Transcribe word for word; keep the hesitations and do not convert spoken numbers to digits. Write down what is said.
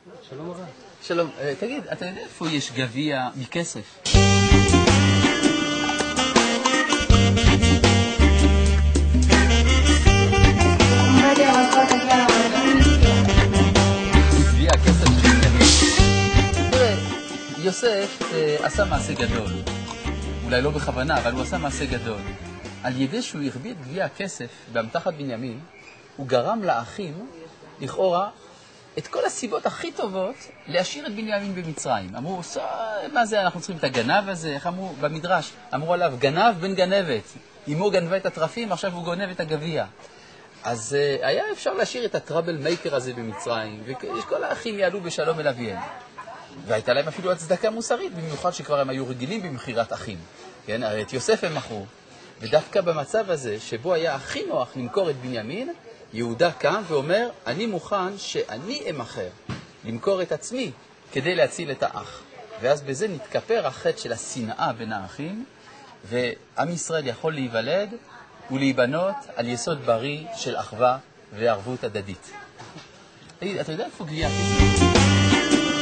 שלום הרב. שלום, תגיד, אתה יודע איפה יש גביע מכסף? גביע הכסף של כסף. תראה, יוסף עשה מעשה גדול. אולי לא בכוונה, אבל הוא עשה מעשה גדול. על ידי שהוא הרביא את גביע הכסף באמתחת בנימין, הוא גרם לאחים, לכאורה, את כל הסיבות הכי טובות להשאיר את בנימין במצרים. אמרו, מה זה, אנחנו צריכים את הגנב הזה? איך אמרו? במדרש, אמרו עליו, גנב בן גנבת. אמו גנבה את הטרפים, עכשיו הוא גונב את הגביע. אז uh, היה אפשר להשאיר את הטראבל מייקר הזה במצרים, וכל האחים יעלו בשלום אל אביהם. והייתה להם אפילו הצדקה מוסרית, במיוחד שכבר הם היו רגילים במחירת אחים. כן, הרי את יוסף הם מכרו. ודווקא במצב הזה, שבו היה הכי נוח למכור את בנימין, יהודה קם ואומר, אני מוכן שאני אמחר, למכור את עצמי כדי להציל את האח. ואז בזה נתכפר החטא של השנאה בין האחים, ועם ישראל יכול להיוולד ולהיבנות על יסוד בריא של אחווה וערבות הדדית. תגיד, אתה יודע איפה גביע הכסף?